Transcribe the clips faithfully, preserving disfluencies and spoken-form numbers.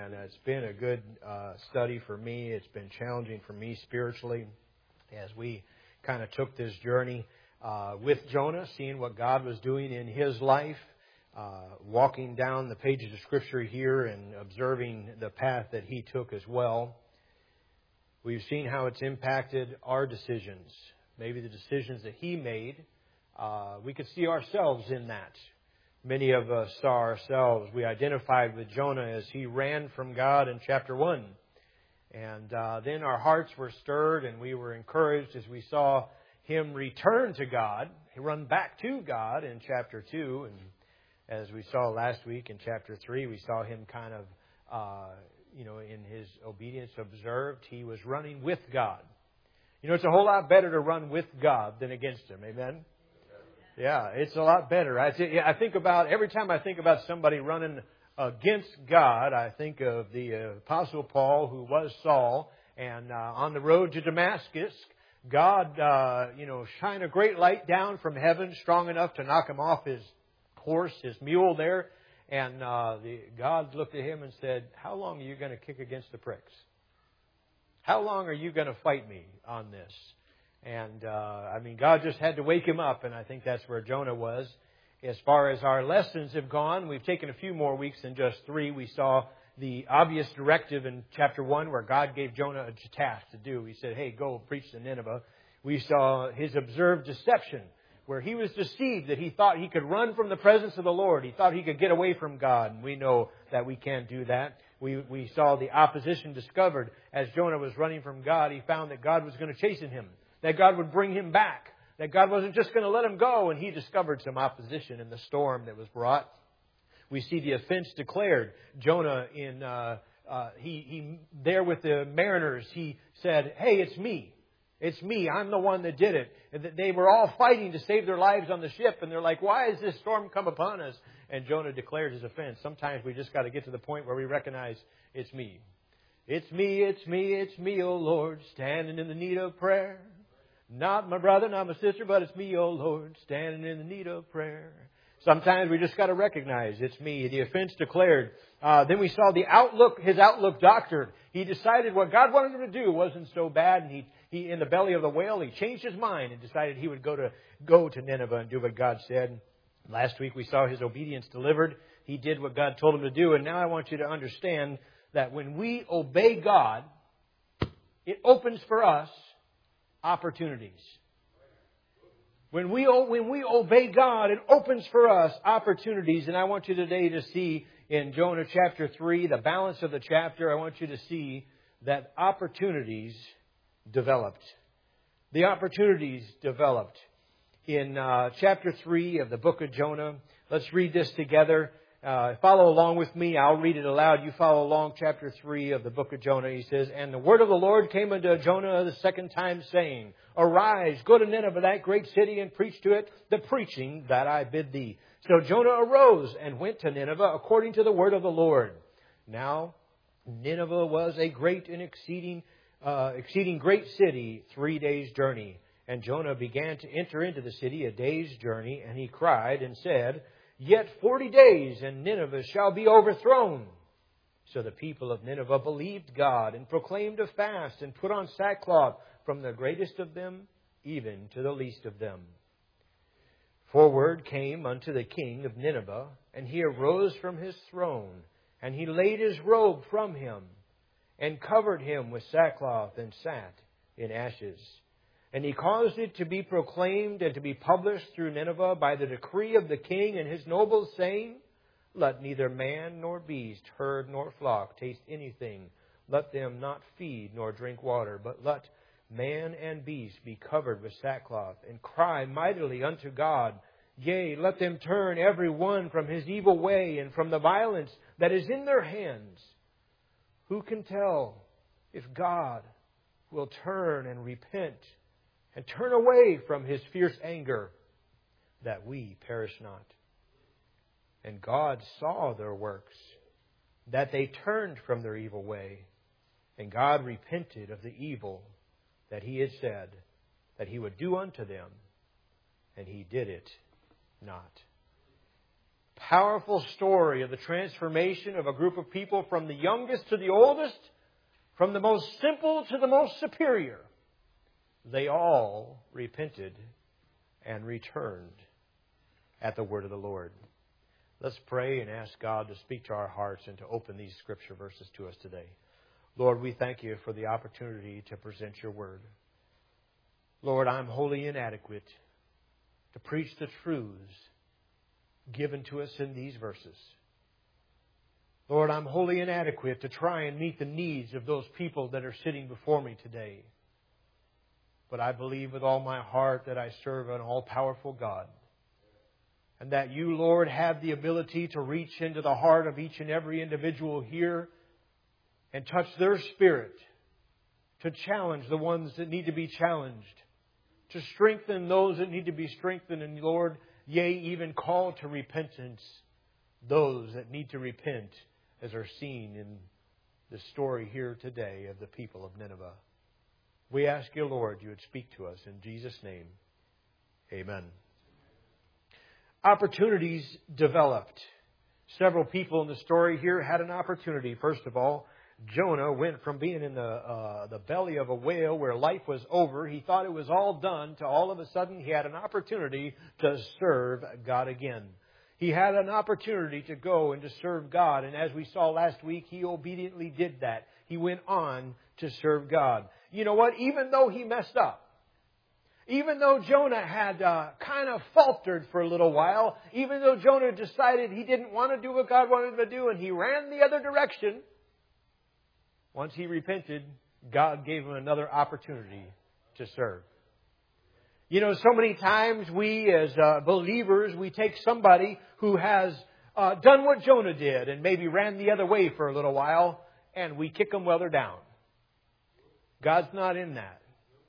and it's been a good uh, study for me. It's been challenging for me spiritually as we kind of took this journey uh, with Jonah, seeing what God was doing in his life, uh, walking down the pages of Scripture here and observing the path that he took as well. We've seen how it's impacted our decisions, maybe the decisions that he made. Uh, we could see ourselves in that. Many of us saw ourselves. We identified with Jonah as he ran from God in chapter one. And uh, then our hearts were stirred and we were encouraged as we saw him return to God. He run back to God in chapter two. And as we saw last week in chapter three, we saw him kind of, uh, you know, in his obedience observed. He was running with God. You know, it's a whole lot better to run with God than against Him. Amen? Yeah, it's a lot better. I, th- I think about, every time I think about somebody running against God, I think of the uh, Apostle Paul, who was Saul, and uh, on the road to Damascus, God, uh, you know, shined a great light down from heaven, strong enough to knock him off his horse, his mule there, and uh, the, God looked at him and said, "How long are you going to kick against the pricks? How long are you going to fight me on this?" And, uh, I mean, God just had to wake him up, and I think that's where Jonah was. As far as our lessons have gone, we've taken a few more weeks than just three. We saw the obvious directive in chapter one where God gave Jonah a task to do. He said, "Hey, go preach to Nineveh." We saw his observed deception, where he was deceived that he thought he could run from the presence of the Lord. He thought he could get away from God, and we know that we can't do that. We, we saw the opposition discovered as Jonah was running from God. He found that God was going to chasten him, that God would bring him back, that God wasn't just going to let him go, and he discovered some opposition in the storm that was brought. We see the offense declared. Jonah, in uh, uh, he, he there with the mariners, he said, "Hey, it's me. It's me. I'm the one that did it." And that they were all fighting to save their lives on the ship, and they're like, "Why has this storm come upon us?" And Jonah declared his offense. Sometimes we just got to get to the point where we recognize it's me. It's me, it's me, it's me, O Lord, standing in the need of prayer. Not my brother, not my sister, but it's me, O Lord, standing in the need of prayer. Sometimes we just got to recognize it's me. The offense declared. Uh, then we saw the outlook, his outlook doctored. He decided what God wanted him to do wasn't so bad, and he, he in the belly of the whale, he changed his mind and decided he would go to go to Nineveh and do what God said. Last week we saw his obedience delivered. He did what God told him to do, and now I want you to understand that when we obey God, it opens for us opportunities. When we when we obey God, it opens for us opportunities. And I want you today to see in Jonah chapter three, the balance of the chapter, I want you to see that opportunities developed. The opportunities developed. In uh, chapter three of the book of Jonah, let's read this together. Uh, follow along with me. I'll read it aloud. You follow along. Chapter three of the book of Jonah. He says, "And the word of the Lord came unto Jonah the second time, saying, Arise, go to Nineveh, that great city, and preach to it the preaching that I bid thee. So Jonah arose and went to Nineveh according to the word of the Lord. Now Nineveh was a great and exceeding, uh, exceeding great city, three days' journey. And Jonah began to enter into the city a day's journey, and he cried and said, Yet forty days, and Nineveh shall be overthrown. So the people of Nineveh believed God, and proclaimed a fast, and put on sackcloth, from the greatest of them even to the least of them. For word came unto the king of Nineveh, and he arose from his throne, and he laid his robe from him, and covered him with sackcloth, and sat in ashes. And he caused it to be proclaimed and to be published through Nineveh by the decree of the king and his nobles, saying, Let neither man nor beast, herd nor flock taste anything. Let them not feed nor drink water, but let man and beast be covered with sackcloth, and cry mightily unto God. Yea, let them turn every one from his evil way, and from the violence that is in their hands. Who can tell if God will turn and repent, and turn away from His fierce anger, that we perish not? And God saw their works, that they turned from their evil way, and God repented of the evil that He had said that He would do unto them, and He did it not. powerful story of the transformation of a group of people from the youngest to the oldest, from the most simple to the most superior. They all repented and returned at the word of the Lord. Let's pray and ask God to speak to our hearts and to open these scripture verses to us today. Lord, we thank you for the opportunity to present your word. Lord, I'm wholly inadequate to preach the truths given to us in these verses. Lord, I'm wholly inadequate to try and meet the needs of those people that are sitting before me today. But I believe with all my heart that I serve an all-powerful God. And that you, Lord, have the ability to reach into the heart of each and every individual here and touch their spirit, to challenge the ones that need to be challenged, to strengthen those that need to be strengthened, and Lord, yea, even call to repentance those that need to repent, as are seen in the story here today of the people of Nineveh. We ask you, Lord, you would speak to us in Jesus' name. Amen. Opportunities developed. Several people in the story here had an opportunity. First of all, Jonah went from being in the uh, the belly of a whale where life was over, he thought it was all done, to all of a sudden he had an opportunity to serve God again. He had an opportunity to go and to serve God. And as we saw last week, he obediently did that. He went on to serve God. You know what? Even though he messed up, even though Jonah had uh, kind of faltered for a little while, even though Jonah decided he didn't want to do what God wanted him to do and he ran the other direction, once he repented, God gave him another opportunity to serve. You know, so many times we as uh, believers, we take somebody who has uh, done what Jonah did and maybe ran the other way for a little while, and we kick them while they're down. God's not in that.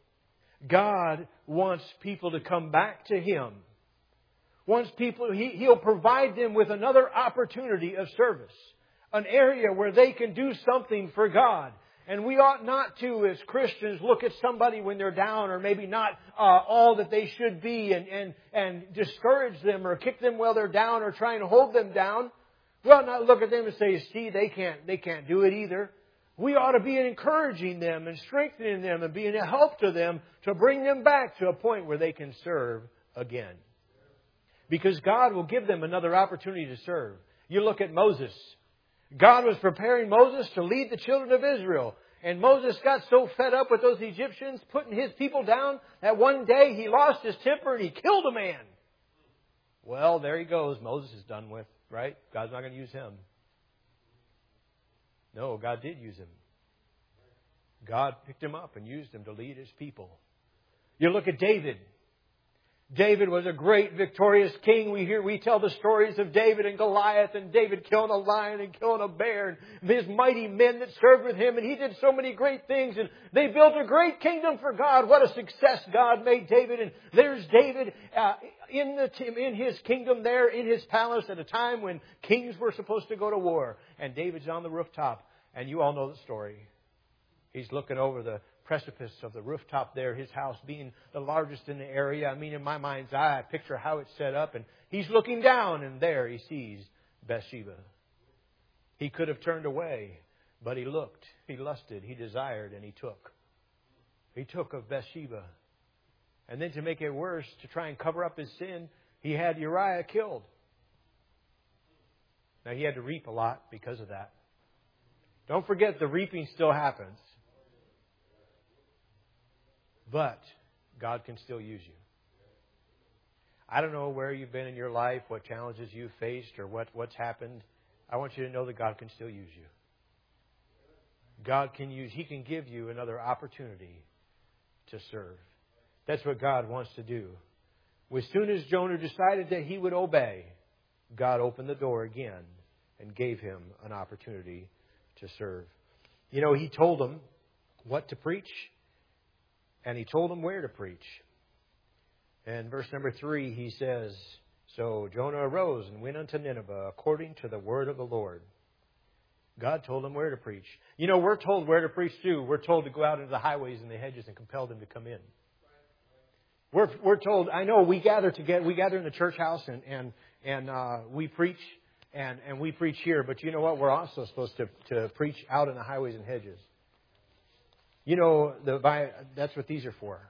God wants people to come back to Him. Wants people, he, He'll provide them with another opportunity of service. An area where they can do something for God. And we ought not to, as Christians, look at somebody when they're down or maybe not uh, all that they should be and, and, and discourage them or kick them while they're down or try and hold them down. We ought not look at them and say, see, they can't, they can't do it either. We ought to be encouraging them and strengthening them and being a help to them to bring them back to a point where they can serve again. Because God will give them another opportunity to serve. You look at Moses. God was preparing Moses to lead the children of Israel. And Moses got so fed up with those Egyptians putting his people down that one day he lost his temper and he killed a man. Well, there he goes. Moses is done with, right? God's not going to use him. No, God did use him. God picked him up and used him to lead His people. You look at David. David was a great victorious king. We hear, we tell the stories of David and Goliath and David killing a lion and killing a bear and his mighty men that served with him. And he did so many great things and they built a great kingdom for God. What a success God made David. And there's David uh, in the in his kingdom there, in his palace at a time when kings were supposed to go to war. And David's on the rooftop. And you all know the story. He's looking over the precipice of the rooftop there, his house being the largest in the area. I mean, in my mind's eye, I picture how it's set up. And he's looking down and there he sees Bathsheba. He could have turned away, but he looked, he lusted, he desired, and he took. He took of Bathsheba. And then to make it worse, to try and cover up his sin, he had Uriah killed. Now, he had to reap a lot because of that. Don't forget, the reaping still happens. But God can still use you. I don't know where you've been in your life, what challenges you've faced, or what, what's happened. I want you to know that God can still use you. God can use, He can give you another opportunity to serve. That's what God wants to do. As soon as Jonah decided that he would obey, God opened the door again and gave him an opportunity to serve. You know, He told him what to preach. And He told them where to preach. And verse number three, he says, so Jonah arose and went unto Nineveh according to the word of the Lord. God told him where to preach. You know, we're told where to preach too. We're told to go out into the highways and the hedges and compel them to come in. We're we're told. I know we gather together. We gather in the church house and and and uh, we preach and and we preach here. But you know what? We're also supposed to to preach out in the highways and hedges. You know the that's what these are for.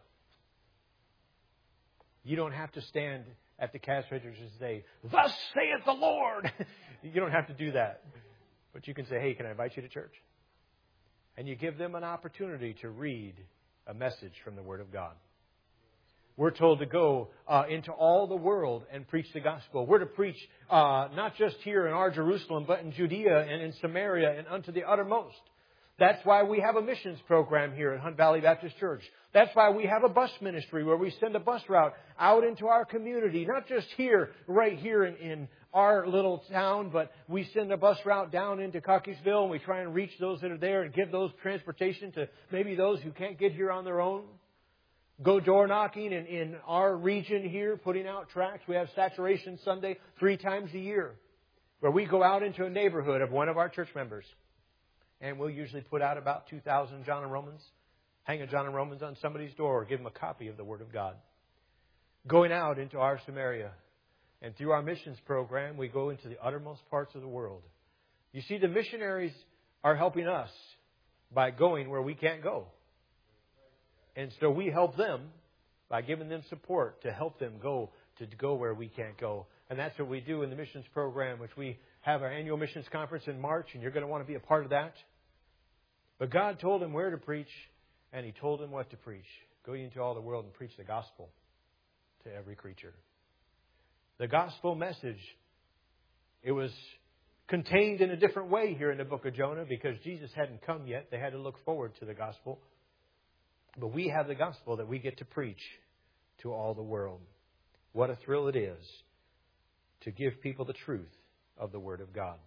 You don't have to stand at the cash registers and say, "Thus saith the Lord." You don't have to do that. But you can say, "Hey, can I invite you to church?" And you give them an opportunity to read a message from the Word of God. We're told to go uh, into all the world and preach the gospel. We're to preach uh, not just here in our Jerusalem, but in Judea and in Samaria and unto the uttermost. That's why we have a missions program here at Hunt Valley Baptist Church. That's why we have a bus ministry where we send a bus route out into our community. Not just here, right here in, in our little town, but we send a bus route down into Cockeysville and we try and reach those that are there and give those transportation to maybe those who can't get here on their own. Go door knocking in, in our region here, putting out tracts. We have Saturation Sunday three times a year where we go out into a neighborhood of one of our church members. And we'll usually put out about two thousand John and Romans, hang a John and Romans on somebody's door, or give them a copy of the Word of God. Going out into our Samaria. And through our missions program, we go into the uttermost parts of the world. You see, the missionaries are helping us by going where we can't go. And so we help them by giving them support to help them go to go where we can't go. And that's what we do in the missions program, which we have our annual missions conference in March, and you're going to want to be a part of that. But God told him where to preach, and He told him what to preach. Go into all the world and preach the gospel to every creature. The gospel message, it was contained in a different way here in the book of Jonah because Jesus hadn't come yet. They had to look forward to the gospel. But we have the gospel that we get to preach to all the world. What a thrill it is to give people the truth of the Word of God.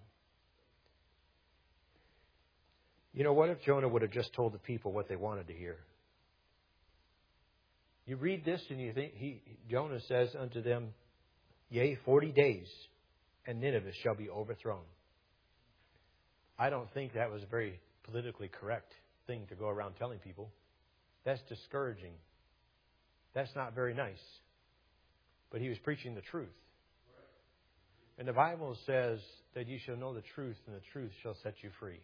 You know, what if Jonah would have just told the people what they wanted to hear? You read this and you think, he, Jonah says unto them, "Yea, forty days, and Nineveh shall be overthrown." I don't think that was a very politically correct thing to go around telling people. That's discouraging. That's not very nice. But he was preaching the truth. And the Bible says that you shall know the truth, and the truth shall set you free.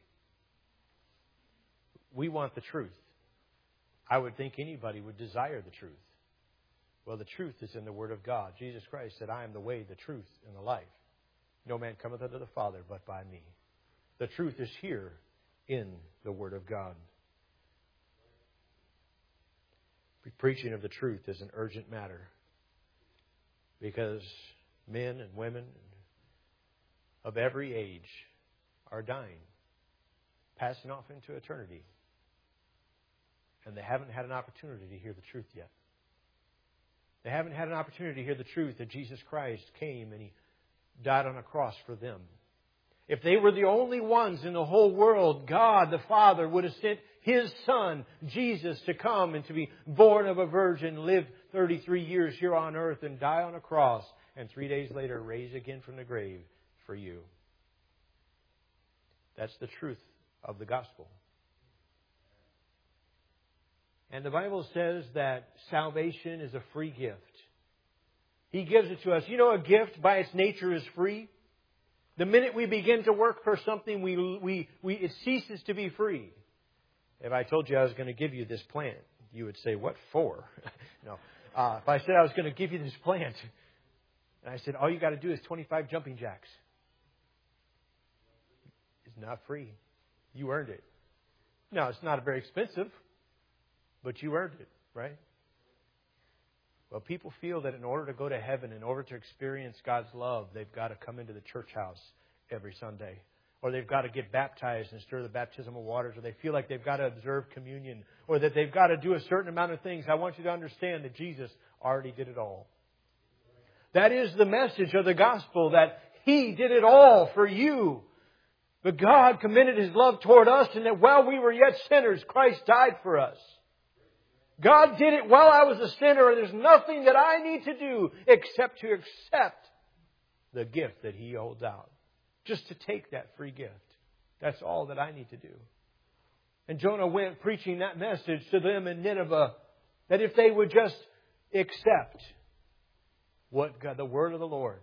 We want the truth. I would think anybody would desire the truth. Well, the truth is in the Word of God. Jesus Christ said, "I am the way, the truth, and the life. No man cometh unto the Father but by me." The truth is here in the Word of God. Preaching of the truth is an urgent matter because men and women of every age are dying, passing off into eternity, and they haven't had an opportunity to hear the truth yet. They haven't had an opportunity to hear the truth that Jesus Christ came and He died on a cross for them. If they were the only ones in the whole world, God the Father would have sent His Son, Jesus, to come and to be born of a virgin, live thirty-three years here on earth and die on a cross, and three days later rise again from the grave for you. That's the truth of the gospel. And the Bible says that salvation is a free gift. He gives it to us. You know, a gift by its nature is free. The minute we begin to work for something, we, we, we, it ceases to be free. If I told you I was going to give you this plant, you would say, "What for?" No. Uh, if I said I was going to give you this plant, and I said, "All you got to do is twenty-five jumping jacks," it's not free. You earned it. Now, it's not very expensive, but you earned it, right? Well, people feel that in order to go to heaven, in order to experience God's love, they've got to come into the church house every Sunday. Or they've got to get baptized and stir the baptismal waters. Or they feel like they've got to observe communion. Or that they've got to do a certain amount of things. I want you to understand that Jesus already did it all. That is the message of the gospel, that He did it all for you. But God commended His love toward us, and that while we were yet sinners, Christ died for us. God did it while I was a sinner, and there's nothing that I need to do except to accept the gift that He holds out. Just to take that free gift. That's all that I need to do. And Jonah went preaching that message to them in Nineveh, that if they would just accept what God, the word of the Lord,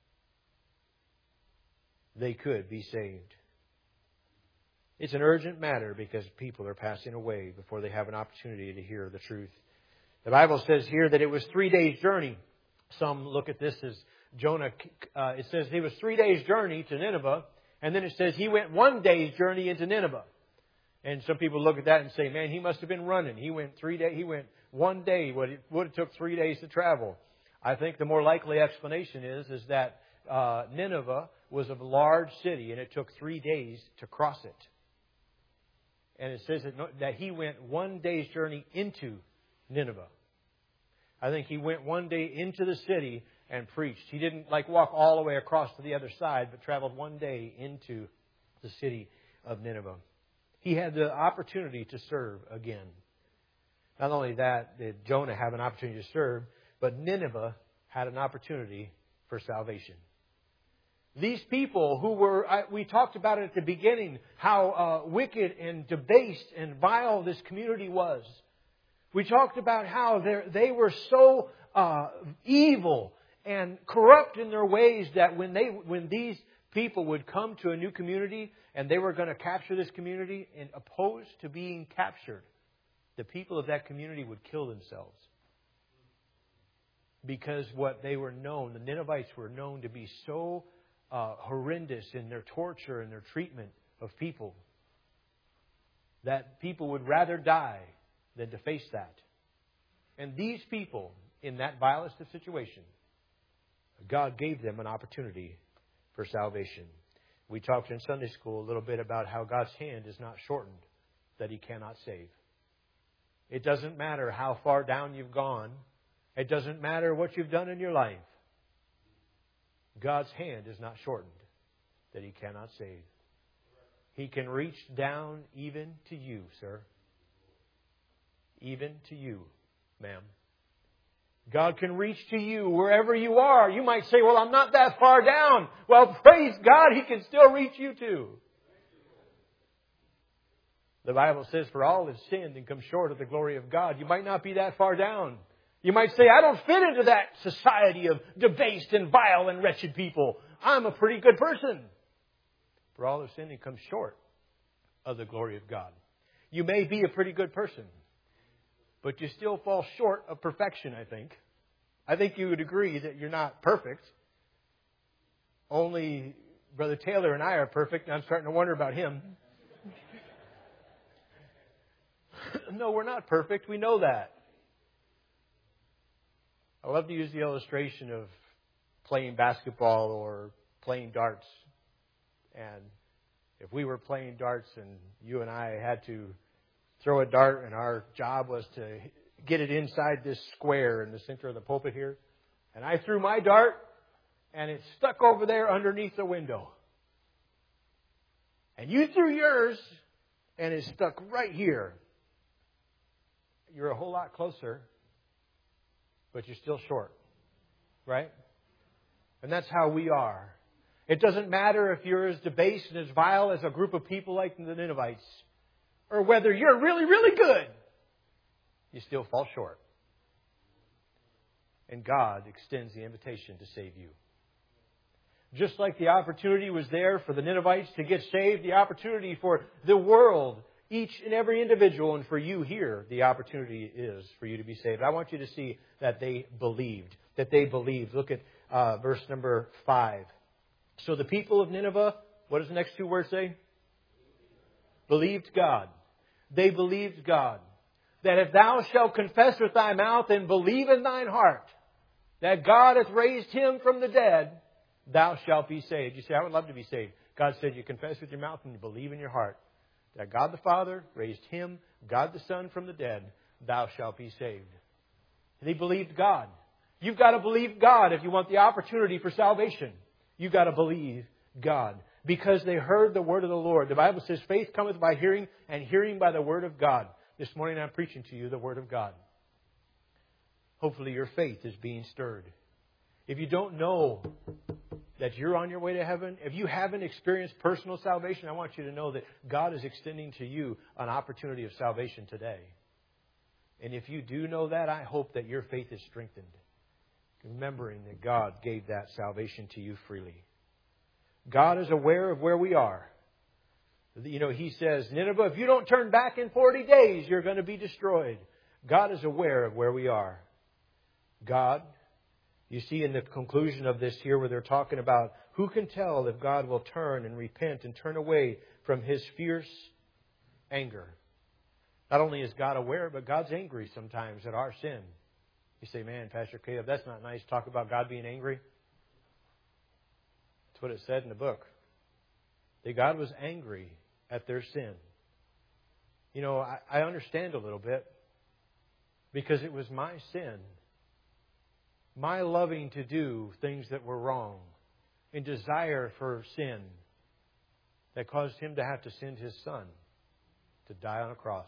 they could be saved. It's an urgent matter because people are passing away before they have an opportunity to hear the truth. The Bible says here that it was three days' journey. Some look at this as Jonah. Uh, it says he was three days' journey to Nineveh, and then it says he went one day's journey into Nineveh. And some people look at that and say, "Man, he must have been running. He went three day. He went one day. What it would have took three days to travel." I think the more likely explanation is is that uh, Nineveh was a large city, and it took three days to cross it. And it says that, that he went one day's journey into Nineveh. I think he went one day into the city and preached. He didn't like walk all the way across to the other side, but traveled one day into the city of Nineveh. He had the opportunity to serve again. Not only that did Jonah have an opportunity to serve, but Nineveh had an opportunity for salvation. These people who were, we talked about it at the beginning, how uh, wicked and debased and vile this community was. We talked about how they were so uh, evil and corrupt in their ways that when they, when these people would come to a new community and they were going to capture this community, and opposed to being captured, the people of that community would kill themselves. Because what they were known, the Ninevites were known to be so uh, horrendous in their torture and their treatment of people, that people would rather die than to face that. And these people, in that vilest of situations, God gave them an opportunity for salvation. We talked in Sunday school a little bit about how God's hand is not shortened, that He cannot save. It doesn't matter how far down you've gone. It doesn't matter what you've done in your life. God's hand is not shortened, that He cannot save. He can reach down even to you, sir. Even to you, ma'am. God can reach to you wherever you are. You might say, "Well, I'm not that far down." Well, praise God, He can still reach you too. The Bible says, "For all have sinned and come short of the glory of God." You might not be that far down. You might say, "I don't fit into that society of debased and vile and wretched people. I'm a pretty good person." For all have sinned and come short of the glory of God. You may be a pretty good person, but you still fall short of perfection, I think. I think you would agree that you're not perfect. Only Brother Taylor and I are perfect, and I'm starting to wonder about him. No, we're not perfect. We know that. I love to use the illustration of playing basketball or playing darts. And if we were playing darts and you and I had to throw a dart and our job was to get it inside this square in the center of the pulpit here, and I threw my dart and it stuck over there underneath the window. And you threw yours and it stuck right here. You're a whole lot closer, but you're still short. Right? And that's how we are. It doesn't matter if you're as debased and as vile as a group of people like the Ninevites, or whether you're really, really good. You still fall short. And God extends the invitation to save you. Just like the opportunity was there for the Ninevites to get saved, the opportunity for the world, each and every individual, and for you here, the opportunity is for you to be saved. I want you to see that they believed. That they believed. Look at uh, verse number five. So the people of Nineveh, what does the next two words say? Believed God. They believed God. That if thou shalt confess with thy mouth and believe in thine heart that God hath raised Him from the dead, thou shalt be saved. You say, "I would love to be saved." God said, you confess with your mouth and you believe in your heart that God the Father raised Him, God the Son from the dead, thou shalt be saved. And they believed God. You've got to believe God if you want the opportunity for salvation. You've got to believe God. Because they heard the word of the Lord. The Bible says faith cometh by hearing, and hearing by the word of God. This morning I'm preaching to you the word of God. Hopefully your faith is being stirred. If you don't know that you're on your way to heaven, if you haven't experienced personal salvation, I want you to know that God is extending to you an opportunity of salvation today. And if you do know that, I hope that your faith is strengthened, remembering that God gave that salvation to you freely. God is aware of where we are. You know, He says, Nineveh, if you don't turn back in forty days, you're going to be destroyed. God is aware of where we are. God, you see in the conclusion of this here where they're talking about who can tell if God will turn and repent and turn away from His fierce anger. Not only is God aware, but God's angry sometimes at our sin. You say, man, Pastor Caleb, that's not nice. Talk about God being angry. That's what it said in the book. That God was angry at their sin. You know, I, I understand a little bit because it was my sin. My loving to do things that were wrong and desire for sin that caused Him to have to send His Son to die on a cross.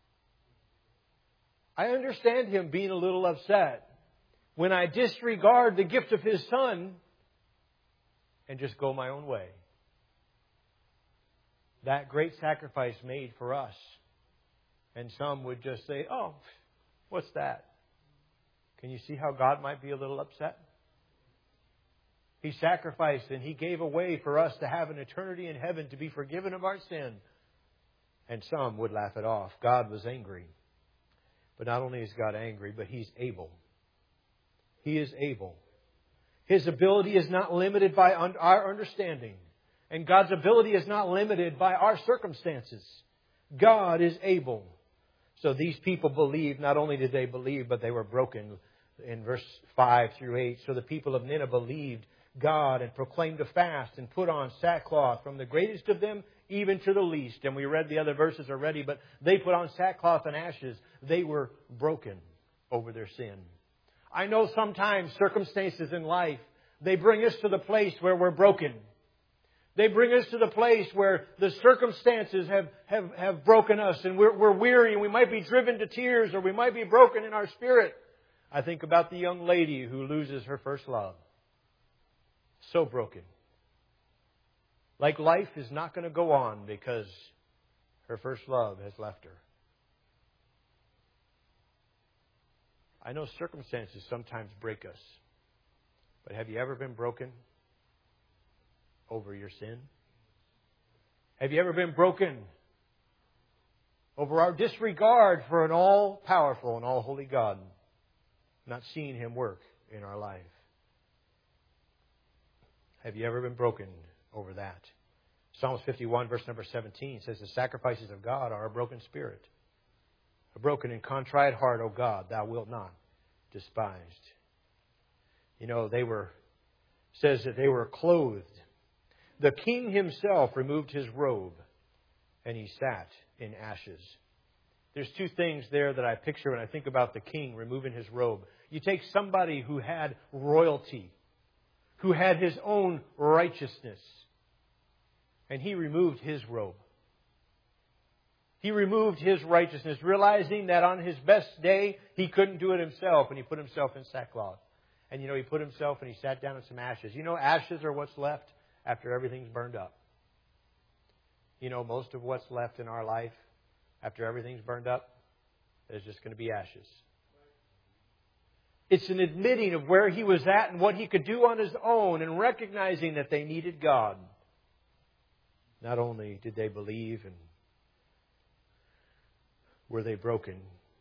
I understand Him being a little upset when I disregard the gift of His Son and just go my own way. That great sacrifice made for us. And some would just say, oh, what's that? Can you see how God might be a little upset? He sacrificed and He gave away for us to have an eternity in heaven, to be forgiven of our sin. And some would laugh it off. God was angry. But not only is God angry, but He's able. He is able. His ability is not limited by our understanding. And God's ability is not limited by our circumstances. God is able. So these people believed. Not only did they believe, but they were broken. In verse five through eight. So the people of Nineveh believed God and proclaimed a fast and put on sackcloth from the greatest of them even to the least. And we read the other verses already, but they put on sackcloth and ashes. They were broken over their sin. I know sometimes circumstances in life, they bring us to the place where we're broken. They bring us to the place where the circumstances have, have, have broken us and we're, we're weary and we might be driven to tears or we might be broken in our spirit. I think about the young lady who loses her first love. So broken. Like life is not going to go on because her first love has left her. I know circumstances sometimes break us. But have you ever been broken over your sin? Have you ever been broken over our disregard for an all-powerful and all-holy God, not seeing Him work in our life? Have you ever been broken over that? Psalms fifty-one, verse number seventeen says, the sacrifices of God are a broken spirit. A broken and contrite heart, O God, Thou wilt not despise. You know, they were, says that they were clothed. The king himself removed his robe and he sat in ashes. There's two things there that I picture when I think about the king removing his robe. You take somebody who had royalty, who had his own righteousness, and he removed his robe. He removed his righteousness, realizing that on his best day, he couldn't do it himself, and he put himself in sackcloth. And, you know, he put himself and he sat down in some ashes. You know, ashes are what's left after everything's burned up. You know, most of what's left in our life after everything's burned up is just going to be ashes. It's an admitting of where he was at and what he could do on his own and recognizing that they needed God. Not only did they believe and were they broken,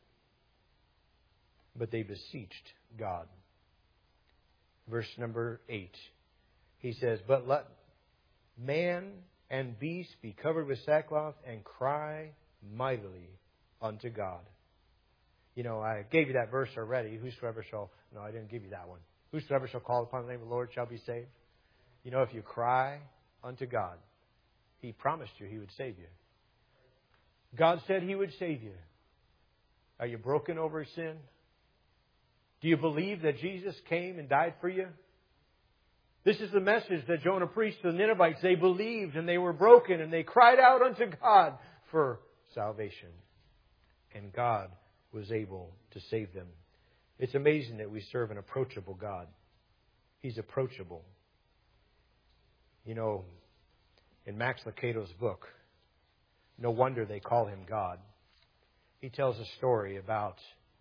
but they beseeched God. Verse number eight. He says, but let man and beast be covered with sackcloth and cry mightily unto God. You know, I gave you that verse already. Whosoever shall... No, I didn't give you that one. Whosoever shall call upon the name of the Lord shall be saved. You know, if you cry unto God, He promised you He would save you. God said He would save you. Are you broken over sin? Do you believe that Jesus came and died for you? This is the message that Jonah preached to the Ninevites. They believed and they were broken and they cried out unto God for salvation. And God was able to save them. It's amazing that we serve an approachable God. He's approachable. You know, in Max Lucado's book, No Wonder They Call Him God, he tells a story about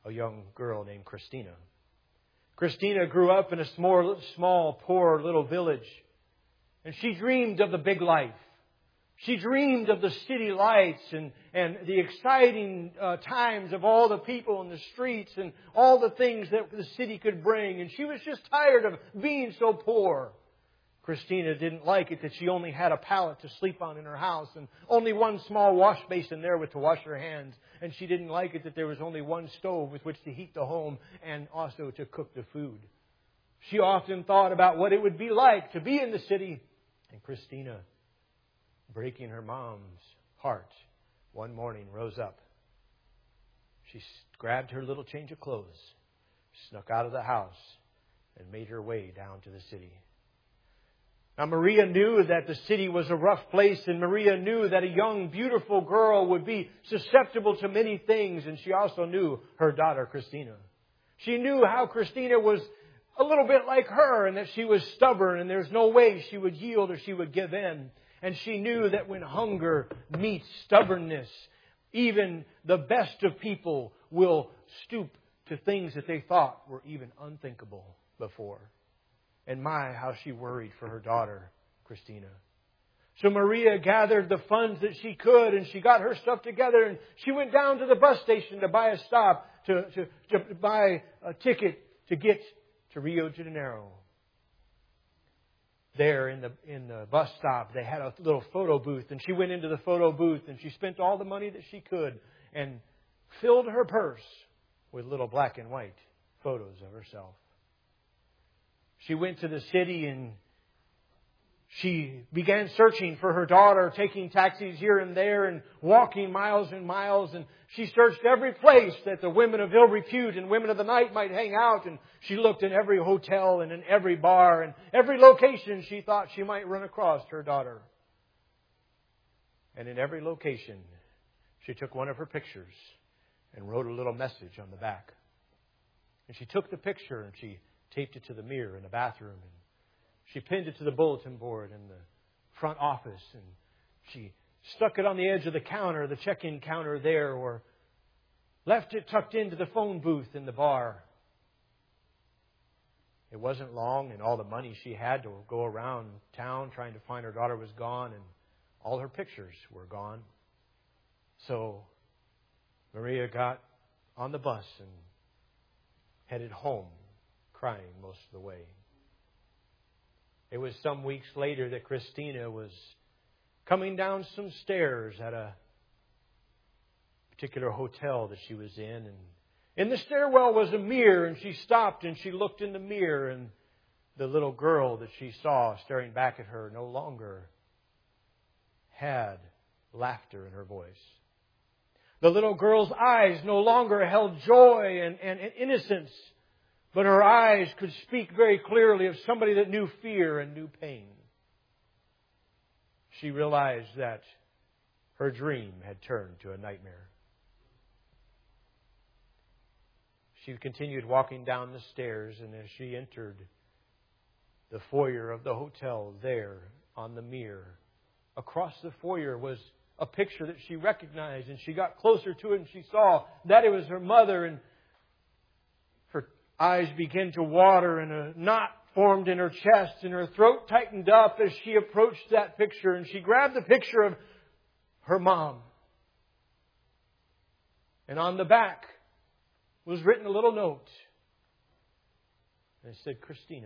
a young girl named Christina. Christina grew up in a small, small, poor little village. And she dreamed of the big life. She dreamed of the city lights and, and the exciting uh, times of all the people in the streets and all the things that the city could bring. And she was just tired of being so poor. Christina didn't like it that she only had a pallet to sleep on in her house and only one small wash basin there with to wash her hands. And she didn't like it that there was only one stove with which to heat the home and also to cook the food. She often thought about what it would be like to be in the city. And Christina, breaking her mom's heart, one morning rose up. She grabbed her little change of clothes, snuck out of the house, and made her way down to the city. Now, Maria knew that the city was a rough place, and Maria knew that a young, beautiful girl would be susceptible to many things, and she also knew her daughter, Christina. She knew how Christina was a little bit like her, and that she was stubborn, and there's no way she would yield or she would give in. And she knew that when hunger meets stubbornness, even the best of people will stoop to things that they thought were even unthinkable before. And my, how she worried for her daughter, Christina. So Maria gathered the funds that she could, and she got her stuff together, and she went down to the bus station to buy a stop, to, to, to buy a ticket to get to Rio de Janeiro. There in the in the bus stop, they had a little photo booth, and she went into the photo booth, and she spent all the money that she could and filled her purse with little black and white photos of herself. She went to the city and she began searching for her daughter, taking taxis here and there and walking miles and miles. And she searched every place that the women of ill repute and women of the night might hang out. And she looked in every hotel and in every bar and every location she thought she might run across her daughter. And in every location, she took one of her pictures and wrote a little message on the back. And she took the picture and she taped it to the mirror in the bathroom, and she pinned it to the bulletin board in the front office, and she stuck it on the edge of the counter, the check-in counter there, or left it tucked into the phone booth in the bar. It wasn't long, and all the money she had to go around town trying to find her daughter was gone, and all her pictures were gone. So Maria got on the bus and headed home, crying most of the way. It was some weeks later that Christina was coming down some stairs at a particular hotel that she was in. And in the stairwell was a mirror, and she stopped and she looked in the mirror, and the little girl that she saw staring back at her no longer had laughter in her voice. The little girl's eyes no longer held joy and, and, and innocence, but her eyes could speak very clearly of somebody that knew fear and knew pain. She realized that her dream had turned to a nightmare. She continued walking down the stairs, and as she entered the foyer of the hotel, there on the mirror, across the foyer was a picture that she recognized, and she got closer to it and she saw that it was her mother, and her eyes began to water and a knot formed in her chest and her throat tightened up as she approached that picture, and she grabbed the picture of her mom. And on the back was written a little note. And it said, "Christina,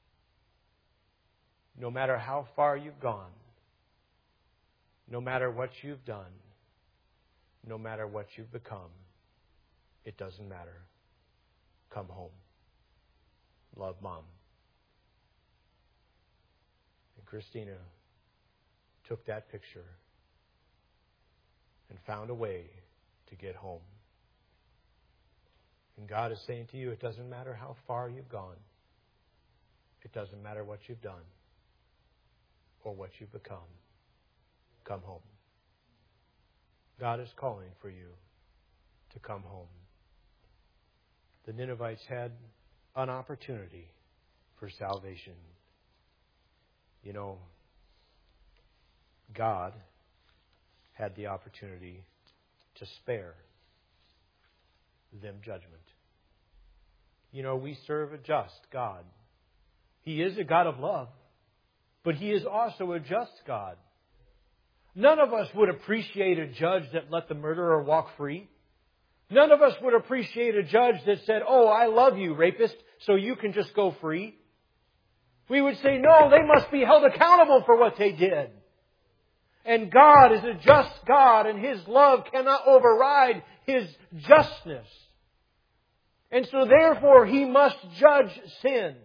no matter how far you've gone, no matter what you've done, no matter what you've become, it doesn't matter. Come home. Love, Mom." And Christina took that picture and found a way to get home. And God is saying to you, it doesn't matter how far you've gone. It doesn't matter what you've done or what you've become. Come home. God is calling for you to come home. The Ninevites had an opportunity for salvation. You know, God had the opportunity to spare them judgment. You know, we serve a just God. He is a God of love, but He is also a just God. None of us would appreciate a judge that let the murderer walk free. None of us would appreciate a judge that said, "Oh, I love you, rapist, so you can just go free." We would say, no, they must be held accountable for what they did. And God is a just God, and His love cannot override His justness. And so therefore He must judge sin.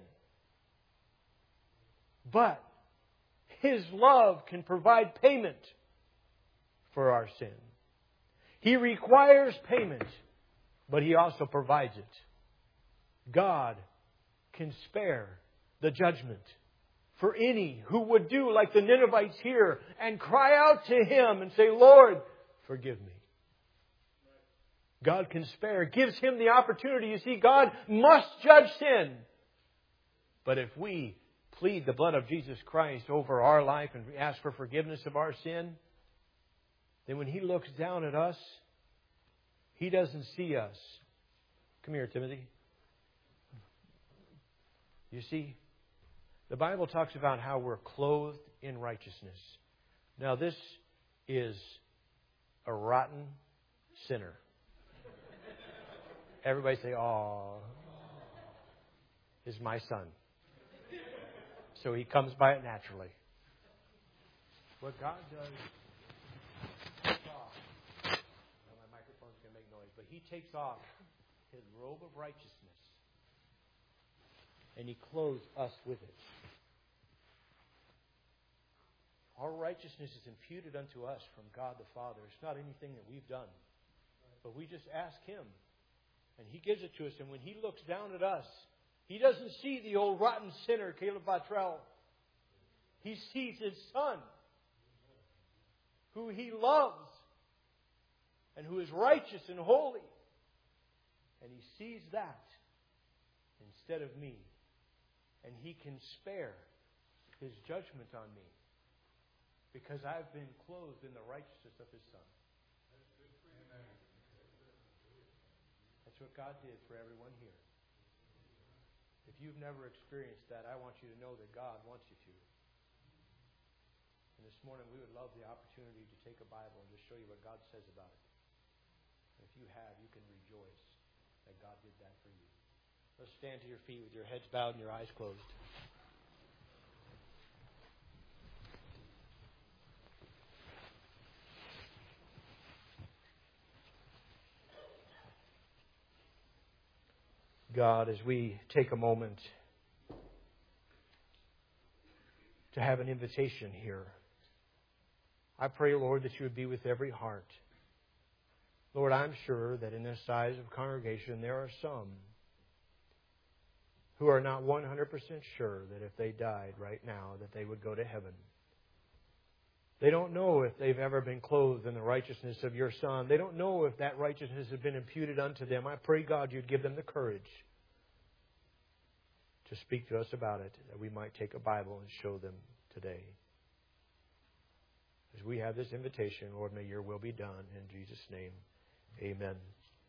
But His love can provide payment for our sin. He requires payment, but He also provides it. God can spare the judgment for any who would do like the Ninevites here and cry out to Him and say, "Lord, forgive me." God can spare, gives Him the opportunity. You see, God must judge sin. But if we plead the blood of Jesus Christ over our life and ask for forgiveness of our sin, then when He looks down at us, He doesn't see us. Come here, Timothy. You see, the Bible talks about how we're clothed in righteousness. Now, this is a rotten sinner. Everybody say, "Oh, is my son." So he comes by it naturally. What God does, takes off. Now my microphone's going to make noise, but He takes off His robe of righteousness and He clothes us with it. Our righteousness is imputed unto us from God the Father. It's not anything that we've done, but we just ask Him, and He gives it to us. And when He looks down at us, He doesn't see the old rotten sinner, Caleb Bottrell. He sees His Son, who He loves, and who is righteous and holy. And He sees that instead of me. And He can spare His judgment on me, because I've been clothed in the righteousness of His Son. That's what God did for everyone here. If you've never experienced that, I want you to know that God wants you to. And this morning we would love the opportunity to take a Bible and just show you what God says about it. And if you have, you can rejoice that God did that for you. Let's stand to your feet with your heads bowed and your eyes closed. God, as we take a moment to have an invitation here, I pray, Lord, that You would be with every heart. Lord, I'm sure that in this size of congregation there are some who are not one hundred percent sure that if they died right now that they would go to heaven. They don't know if they've ever been clothed in the righteousness of Your Son. They don't know if that righteousness has been imputed unto them. I pray, God, You'd give them the courage to speak to us about it, that we might take a Bible and show them today. As we have this invitation, Lord, may Your will be done. In Jesus' name, amen.